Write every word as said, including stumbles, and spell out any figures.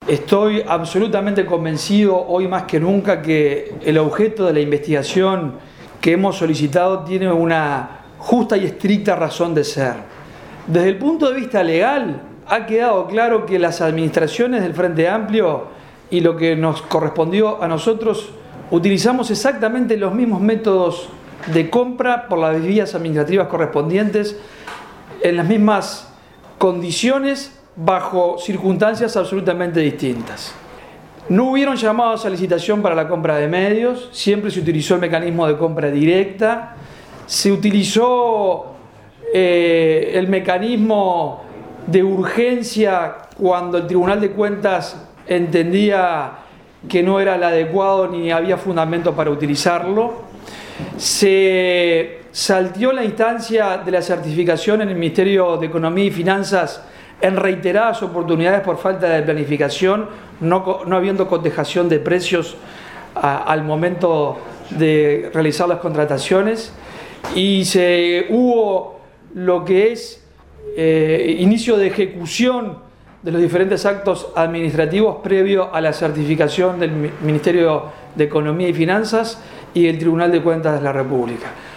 Estoy absolutamente convencido hoy más que nunca que el objeto de la investigación que hemos solicitado tiene una justa y estricta razón de ser. Desde el punto de vista legal, ha quedado claro que las administraciones del Frente Amplio y lo que nos correspondió a nosotros, utilizamos exactamente los mismos métodos de compra por las vías administrativas correspondientes, en las mismas condiciones, bajo circunstancias absolutamente distintas. No hubieron llamados a licitación para la compra de medios, siempre se utilizó el mecanismo de compra directa, se utilizó eh, el mecanismo de urgencia cuando el Tribunal de Cuentas entendía que no era el adecuado ni había fundamento para utilizarlo. Se salteó la instancia de la certificación en el Ministerio de Economía y Finanzas en reiteradas oportunidades por falta de planificación, no, no habiendo cotejación de precios a, al momento de realizar las contrataciones, y se hubo lo que es eh, inicio de ejecución de los diferentes actos administrativos previo a la certificación del Ministerio de Economía y Finanzas y el Tribunal de Cuentas de la República.